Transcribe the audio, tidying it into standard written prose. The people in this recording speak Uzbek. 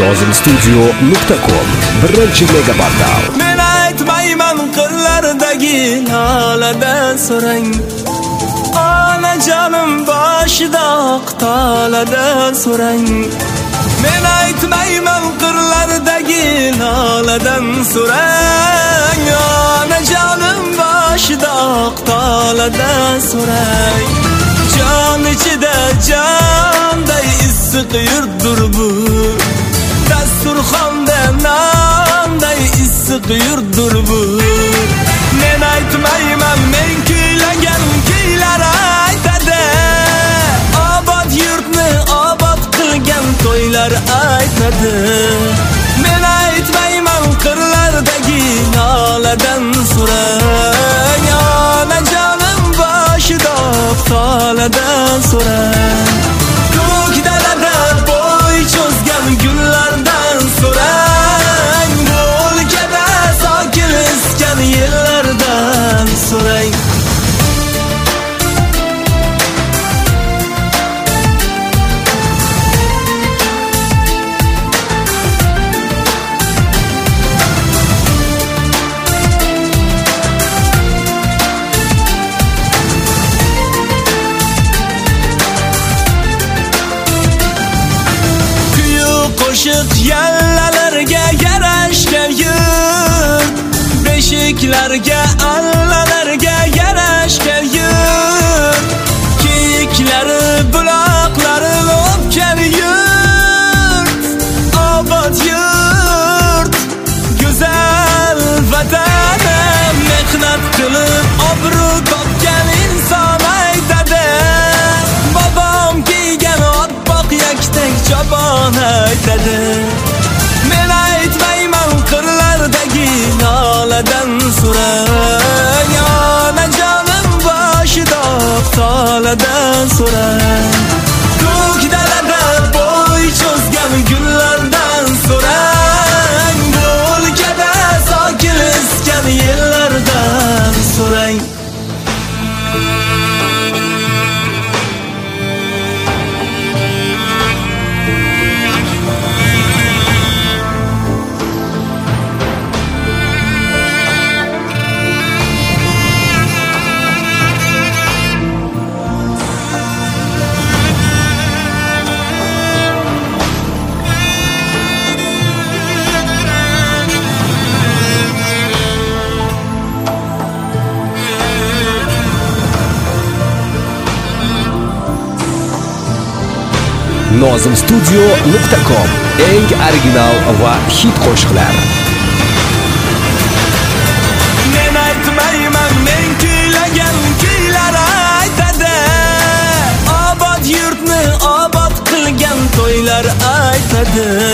nozimstudio.com birinchi mega portal. Men aytmayman qirlardagi nolada so'rang. Onajonim boshida qitolada so'rang. Men aytmayman qirlardagi noladan so'rang. Onajonim boshida qitolada so'rang. Jon ichida jonday issiq yurtdir bu. Dasturxonda nonday issiq yurtdir bu. Men aytmayman, men kuylagan kuylar aytadi. Obod yurtni obod qilgan to'ylar aytadi. Men aytmayman qirlardagi noladan so'rang. Onajonim boshida tolada so'rang. Ko'k dalada bo'y cho'zgan gullardan so'rang. Bu o'lkada sokin iskan yillardan so'rang. Qo'shiq yallalarga yarashgan yurt, beshiklarga allalarga yarashgan yurt, kiyiklari buloqlari o'pgan yurt, obod yurt, go'zal vatanim, mehnat qilib obro' topgan inson aytadi. Bobom kiygan oppoq yaktak chopon aytadi. Men aytmayman qirlardagi noladan so'rang. Onajonim boshida tolada so'rang. Ko'k dalada bo'y cho'zgan gullardan so'rang. Bu o'lkada sokin iskan yillardan so'rang. nozimstudio.com eng original va hit qo'shiqlar. Men aytmayman, men kuylagan kuylar aytadi. Obod yurtni obod qilgan to'ylar aytadi.